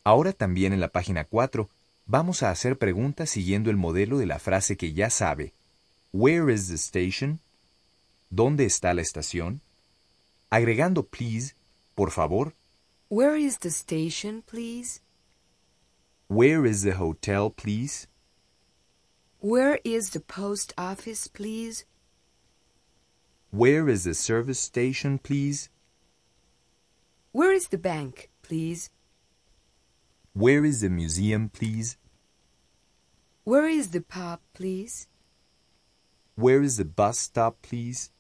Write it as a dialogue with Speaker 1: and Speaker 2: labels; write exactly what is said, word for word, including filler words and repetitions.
Speaker 1: Ahora también en la página cuatro vamos a hacer preguntas siguiendo el modelo de la frase que ya sabe. Where is the station? ¿Dónde está la estación? Agregando please, por favor.
Speaker 2: Where is the station, please?
Speaker 1: Where is the hotel, please?
Speaker 2: Where is the post office, please?
Speaker 1: Where is the service station, please?
Speaker 2: Where is the bank, please?
Speaker 1: Where is the museum, please?
Speaker 2: Where is the pub, please?
Speaker 1: Where is the bus stop, please?